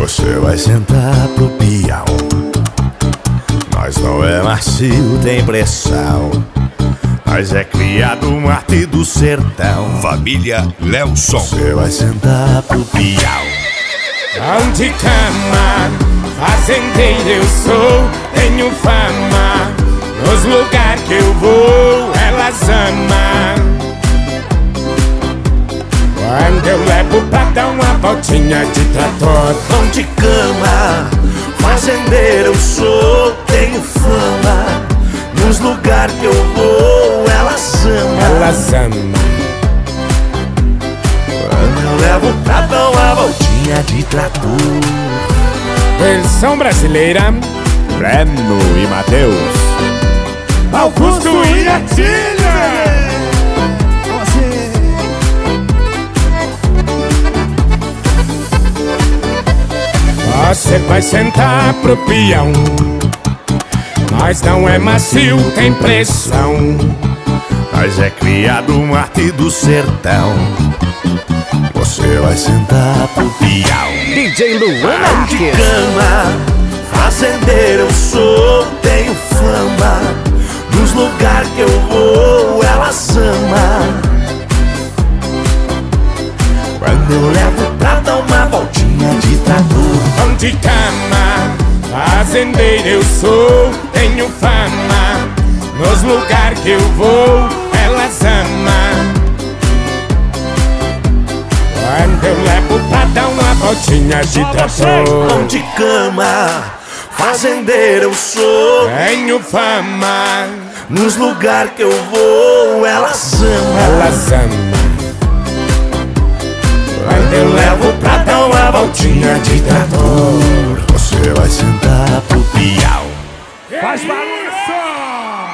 Você vai sentar pro peão. Nós não é macio, tem pressão. Nós é criado Marte do sertão. Família Lelson. Você vai sentar pro peão. Onde cama, fazendeiro eu sou. Tenho fama, nos lugares que eu vou elas amam. Quando eu levo pra dar uma voltinha de trator. Onde cama, fazendeiro eu sou. Tenho fama, nos lugares que eu vou elas amam. Elas amam. Quando eu levo pra dar uma voltinha de trator. Versão brasileira, Breno e Matheus. Augusto e Atília. Você vai sentar pro peão. Nós não é macio, tem pressão. Nós é criado Marte do sertão. Você vai sentar pro peão. DJ Luan De Marques. cama, fazendeiro eu sou. Tenho fama, nos lugares que eu vou elas amam. Quando eu levo pra dar uma voltinha de trator. De cama, fazendeiro eu sou. Tenho fama, nos lugares que eu vou elas amam. Quando eu levo pra dar uma voltinha de trator. De cama, fazendeiro eu sou. Tenho fama, Nos lugares que eu vou elas amam. elas amam. Quando eu levo pra dar uma voltinha de trator. Você vai sentar pro peão. Faz balança!